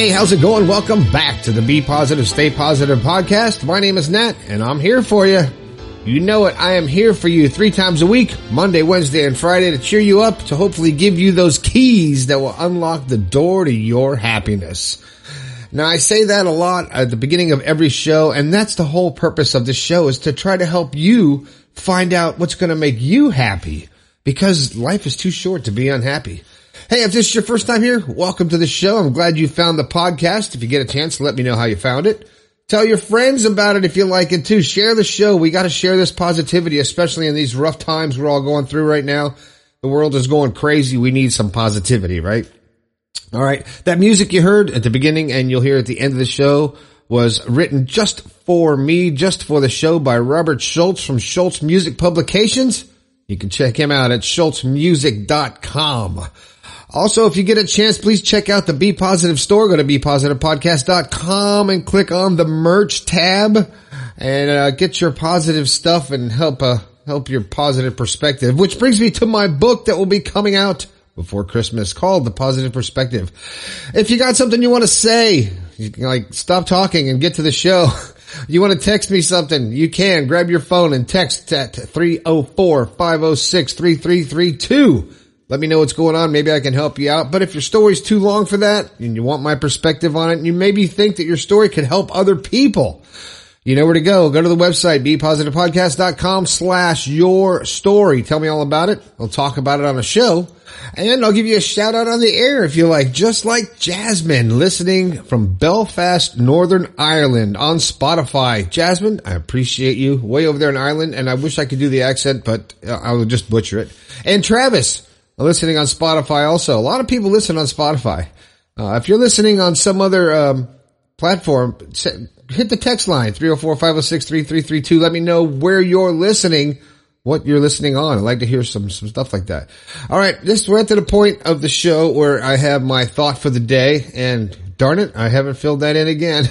Hey, how's it going? Welcome back to the Be Positive, Stay Positive podcast. My name is Nat, and I'm here for you. You know it. I am here for you 3 times a week, Monday, Wednesday, and Friday, to cheer you up, to hopefully give you those keys that will unlock the door to your happiness. Now, I say that a lot at the beginning of every show, and that's the whole purpose of this show, is to try to help you find out what's going to make you happy, because life is too short to be unhappy. Hey, if this is your first time here, welcome to the show. I'm glad you found the podcast. If you get a chance, let me know how you found it. Tell your friends about it if you like it too. Share the show. We got to share this positivity, especially in these rough times we're all going through right now. The world is going crazy. We need some positivity, right? All right. That music you heard at the beginning and you'll hear at the end of the show was written just for me, just for the show, by Robert Schultz from Schultz Music Publications. You can check him out at schultzmusic.com. Also, if you get a chance, please check out the Be Positive store. Go to bepositivepodcast.com and click on the merch tab and get your positive stuff and help your positive perspective, which brings me to my book that will be coming out before Christmas called The Positive Perspective. If you got something you want to say, you can stop talking and get to the show. You want to text me something, you can. Grab your phone and text at 304-506-3332. Let me know what's going on. Maybe I can help you out. But if your story's too long for that and you want my perspective on it, and you maybe think that your story could help other people, you know where to go. Go to the website, bepositivepodcast.com/your story. Tell me all about it. I'll talk about it on a show, and I'll give you a shout out on the air if you like, just like Jasmine, listening from Belfast, Northern Ireland on Spotify. Jasmine, I appreciate you way over there in Ireland, and I wish I could do the accent, but I will just butcher it. And Travis, listening on Spotify also. A lot of people listen on Spotify. If you're listening on some other platform, hit the text line, 304-506-3332. Let me know where you're listening, what you're listening on. I'd like to hear some stuff like that. All right, we're at the point of the show where I have my thought for the day, and darn it, I haven't filled that in again.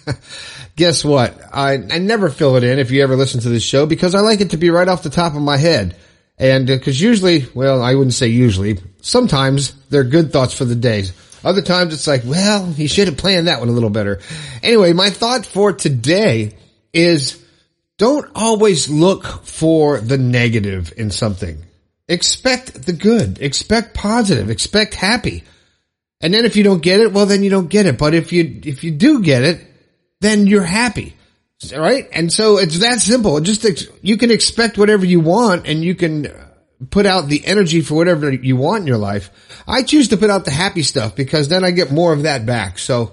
Guess what? I never fill it in if you ever listen to this show, because I like it to be right off the top of my head. And because usually, well, I wouldn't say usually, sometimes they're good thoughts for the day. Other times it's like, well, he should have planned that one a little better. Anyway, my thought for today is, don't always look for the negative in something. Expect the good. Expect positive. Expect happy. And then if you don't get it, well, then you don't get it. But if you do get it, then you're happy. Right? And so it's that simple. You can expect whatever you want, and you can put out the energy for whatever you want in your life. I choose to put out the happy stuff because then I get more of that back. So,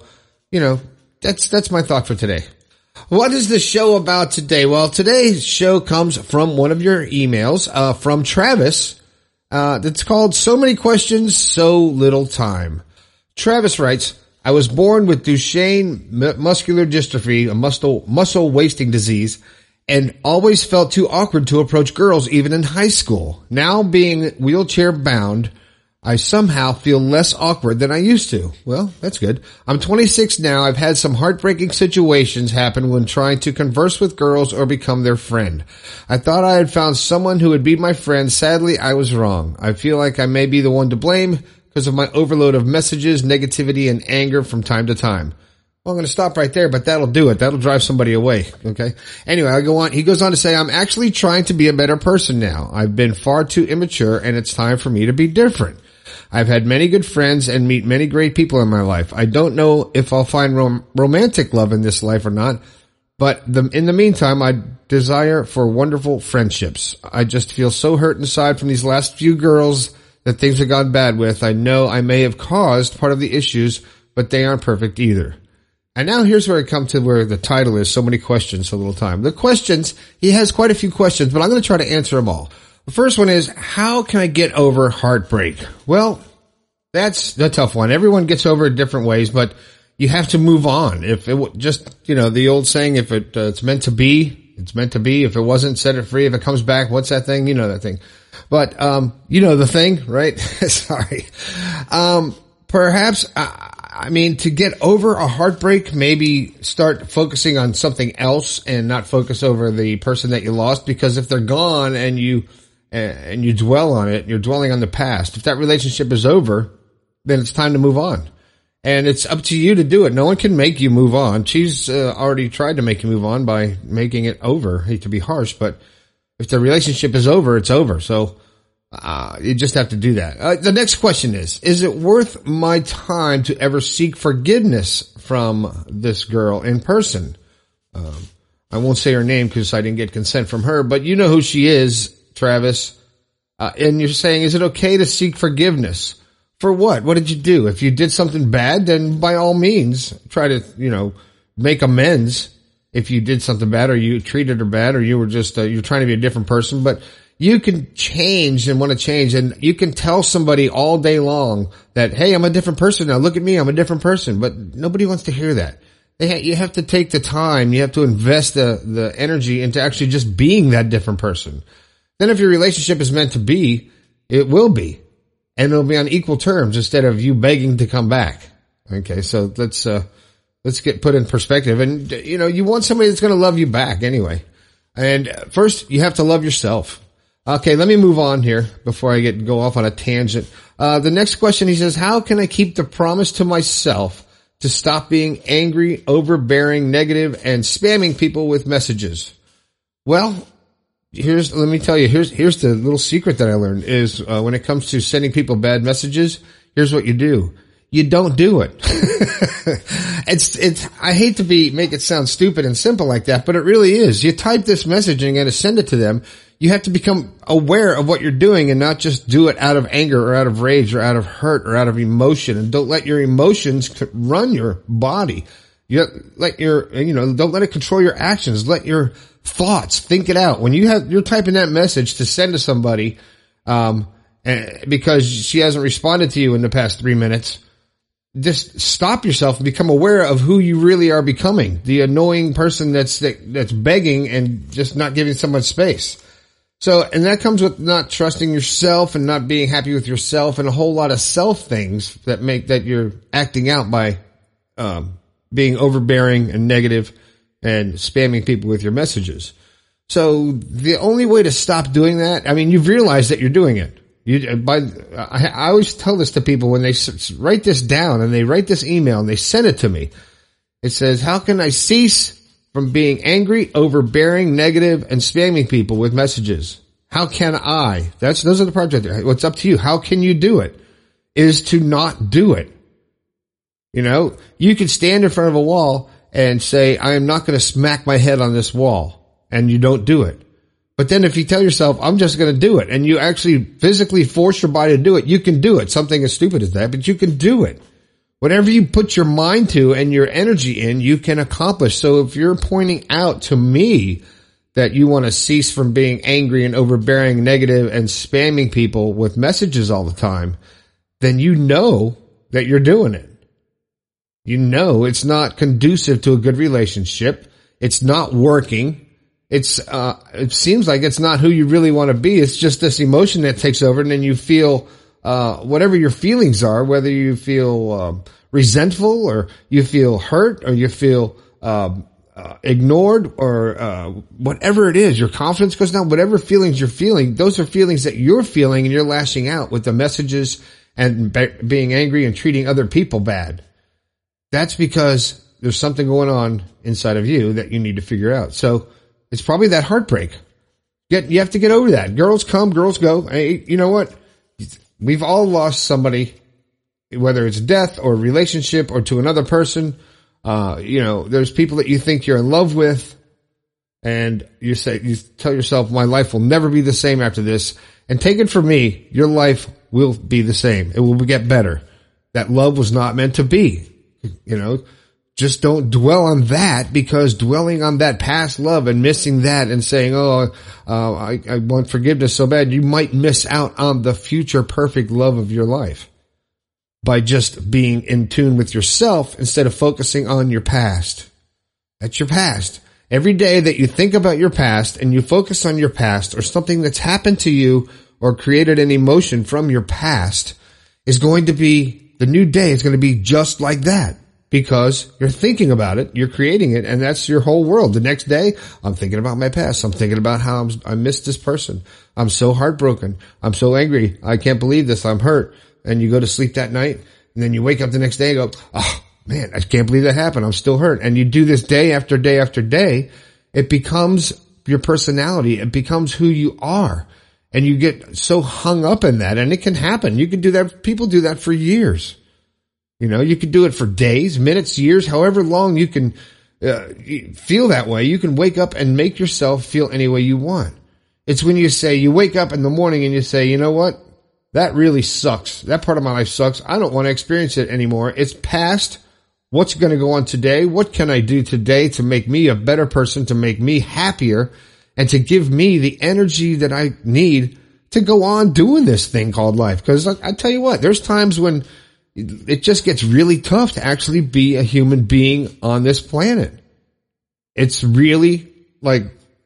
that's my thought for today. What is the show about today? Well, today's show comes from one of your emails, from Travis, that's called So Many Questions, So Little Time. Travis writes, I was born with Duchenne muscular dystrophy, a muscle wasting disease, and always felt too awkward to approach girls even in high school. Now being wheelchair bound, I somehow feel less awkward than I used to. Well, that's good. I'm 26 now. I've had some heartbreaking situations happen when trying to converse with girls or become their friend. I thought I had found someone who would be my friend. Sadly, I was wrong. I feel like I may be the one to blame because of my overload of messages, negativity, and anger from time to time. Well, I'm going to stop right there, but that'll do it. That'll drive somebody away. Okay. Anyway, I go on. He goes on to say, I'm actually trying to be a better person now. I've been far too immature, and it's time for me to be different. I've had many good friends and meet many great people in my life. I don't know if I'll find romantic love in this life or not, but in the meantime, I desire for wonderful friendships. I just feel so hurt inside from these last few girls that things have gone bad with. I know I may have caused part of the issues, but they aren't perfect either. And now here's where I come to where the title is So Many Questions, So Little Time. The questions, he has quite a few questions, but I'm going to try to answer them all. The first one is, how can I get over heartbreak? Well, that's the tough one. Everyone gets over it different ways, but you have to move on. If it just, the old saying, if it's meant to be, it's meant to be. If it wasn't, set it free. If it comes back, what's that thing? You know that thing. But, the thing, right? Sorry. Perhaps, to get over a heartbreak, maybe start focusing on something else and not focus over the person that you lost, because if they're gone and you dwell on it, you're dwelling on the past. If that relationship is over, then it's time to move on. And it's up to you to do it. No one can make you move on. She's already tried to make you move on by making it over. I hate to be harsh, but if the relationship is over, it's over. So you just have to do that. The next question is it worth my time to ever seek forgiveness from this girl in person? I won't say her name because I didn't get consent from her, but you know who she is, Travis. And you're saying, is it okay to seek forgiveness? For what? What did you do? If you did something bad, then by all means, try to, make amends if you did something bad or you treated her bad or you were just, you're trying to be a different person. But you can change and want to change, and you can tell somebody all day long that, hey, I'm a different person now. Look at me. I'm a different person. But nobody wants to hear that. You have to take the time. You have to invest the energy into actually just being that different person. Then if your relationship is meant to be, it will be. And it'll be on equal terms instead of you begging to come back. Okay, so let's get put in perspective. And, you want somebody that's going to love you back anyway. And first, you have to love yourself. Okay, let me move on here before I go off on a tangent. The next question, he says, how can I keep the promise to myself to stop being angry, overbearing, negative, and spamming people with messages? Well, let me tell you, here's the little secret that I learned is, when it comes to sending people bad messages, here's what you do. You don't do it. I hate to make it sound stupid and simple like that, but it really is. You type this message and you're going to send it to them. You have to become aware of what you're doing and not just do it out of anger or out of rage or out of hurt or out of emotion. And don't let your emotions run your body. Don't let it control your actions. Let your thoughts think it out. When you're typing that message to send to somebody, because she hasn't responded to you in the past 3 minutes, just stop yourself and become aware of who you really are becoming. The annoying person that's begging and just not giving someone space. So, and that comes with not trusting yourself and not being happy with yourself and a whole lot of self things that you're acting out by, being overbearing and negative and spamming people with your messages. So the only way to stop doing that, you've realized that you're doing it. I always tell this to people when they write this down and they write this email and they send it to me. It says, how can I cease from being angry, overbearing, negative, and spamming people with messages? How can I? Those are the projects. What's up to you? How can you do it? Is to not do it. You could stand in front of a wall and say, I am not going to smack my head on this wall, and you don't do it. But then if you tell yourself, I'm just going to do it, and you actually physically force your body to do it, you can do it. Something as stupid as that, but you can do it. Whatever you put your mind to and your energy in, you can accomplish. So if you're pointing out to me that you want to cease from being angry and overbearing, negative, and spamming people with messages all the time, then you know that you're doing it. It's not conducive to a good relationship. It's not working. It seems like it's not who you really want to be. It's just this emotion that takes over, and then you feel whatever your feelings are, whether you feel resentful or you feel hurt or you feel ignored or whatever it is, your confidence goes down. Whatever feelings you're feeling, those are feelings that you're feeling, and you're lashing out with the messages and being angry and treating other people bad. That's because there's something going on inside of you that you need to figure out. So it's probably that heartbreak. You have to get over that. Girls come, girls go. Hey, you know what? We've all lost somebody, whether it's death or relationship or to another person. There's people that you think you're in love with, and you tell yourself, my life will never be the same after this. And take it from me, your life will be the same. It will get better. That love was not meant to be. Just don't dwell on that, because dwelling on that past love and missing that and saying, I want forgiveness so bad, you might miss out on the future perfect love of your life by just being in tune with yourself instead of focusing on your past. That's your past. Every day that you think about your past and you focus on your past or something that's happened to you or created an emotion from your past is going to be, the new day is going to be just like that. Because you're thinking about it, you're creating it, and that's your whole world. The next day, I'm thinking about my past. I'm thinking about how I missed this person. I'm so heartbroken. I'm so angry. I can't believe this. I'm hurt. And you go to sleep that night, And then you wake up the next day and go, oh man, I can't believe that happened. I'm still hurt. And you do this day after day after day. It becomes your personality. It becomes who you are. And you get so hung up in that, and it can happen. You can do that. People do that for years. You could do it for days, minutes, years, however long you can feel that way. You can wake up and make yourself feel any way you want. It's when you wake up in the morning and you say, you know what? That really sucks. That part of my life sucks. I don't want to experience it anymore. It's past. What's going to go on today? What can I do today to make me a better person, to make me happier, and to give me the energy that I need to go on doing this thing called life? Because I tell you what, there's times when it just gets really tough to actually be a human being on this planet. It's really like,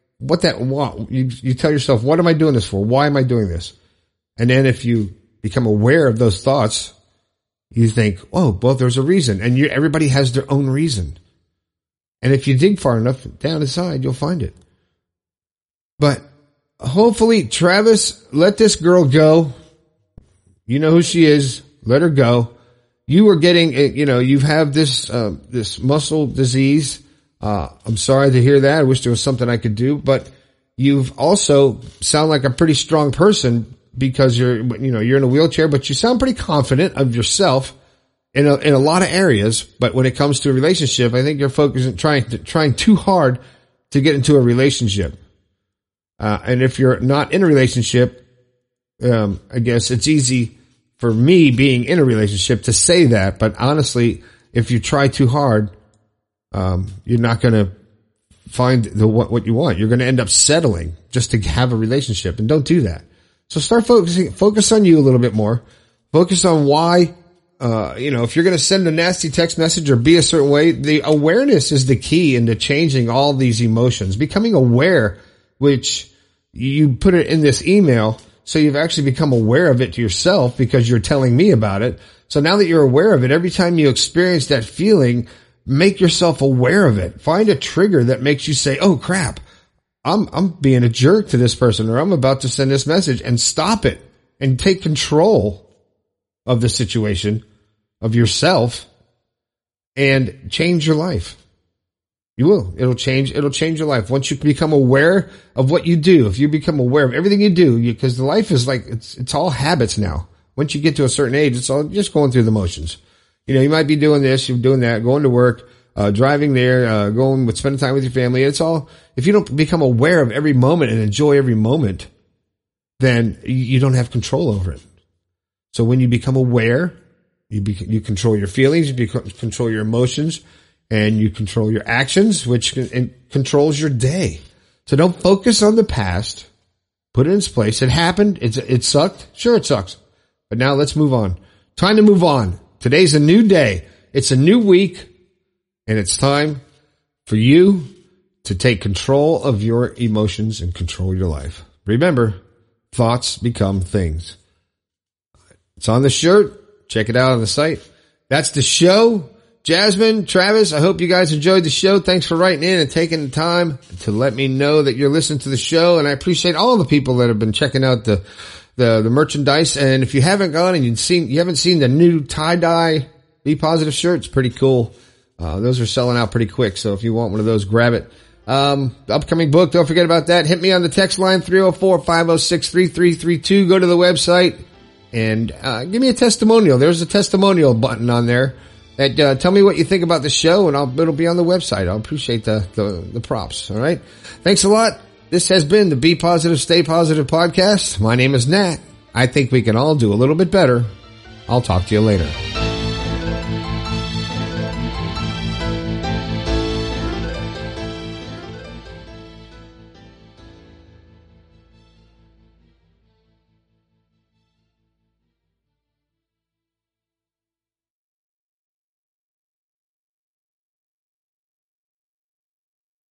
you tell yourself, what am I doing this for? Why am I doing this? And then if you become aware of those thoughts, you think, oh, well, there's a reason. And everybody has their own reason. And if you dig far enough down inside, you'll find it. But hopefully, Travis, let this girl go. You know who she is. Let her go. You are getting, you have this muscle disease. I'm sorry to hear that. I wish there was something I could do, but you've also sound like a pretty strong person because you're in a wheelchair, but you sound pretty confident of yourself in a lot of areas. But when it comes to a relationship, I think you're focusing, trying too hard to get into a relationship. And if you're not in a relationship, I guess it's easy for me being in a relationship to say that. But honestly, if you try too hard, you're not going to find what you want. You're going to end up settling just to have a relationship, and don't do that. So start focus on you a little bit more. Focus on why, if you're going to send a nasty text message or be a certain way, the awareness is the key into changing all these emotions. Becoming aware, which you put it in this email, so you've actually become aware of it to yourself because you're telling me about it. So now that you're aware of it, every time you experience that feeling, make yourself aware of it. Find a trigger that makes you say, oh crap, I'm being a jerk to this person, or I'm about to send this message, and stop it and take control of the situation, of yourself, and change your life. You will. It'll change your life. Once you become aware of what you do, if you become aware of everything you do, because the life is like, it's all habits now. Once you get to a certain age, it's all just going through the motions. You might be doing this, you're doing that, going to work, driving there, spending time with your family. It's all, if you don't become aware of every moment and enjoy every moment, then you don't have control over it. So when you become aware, you control your feelings, you control your emotions, and you control your actions, which controls your day. So don't focus on the past. Put it in its place. It happened. It sucked. Sure, it sucks. But now let's move on. Time to move on. Today's a new day. It's a new week. And it's time for you to take control of your emotions and control your life. Remember, thoughts become things. It's on the shirt. Check it out on the site. That's the show. Jasmine, Travis, I hope you guys enjoyed the show. Thanks for writing in and taking the time to let me know that you're listening to the show. And I appreciate all the people that have been checking out the merchandise. And if you haven't gone and you haven't seen the new tie-dye Be Positive shirt, it's pretty cool. Those are selling out pretty quick. So if you want one of those, grab it. Upcoming book, don't forget about that. Hit me on the text line 304-506-3332. Go to the website and give me a testimonial. There's a testimonial button on there. Tell me what you think about the show, and it'll be on the website. I'll appreciate the props. All right. Thanks a lot. This has been the Be Positive, Stay Positive podcast. My name is Nat. I think we can all do a little bit better. I'll talk to you later.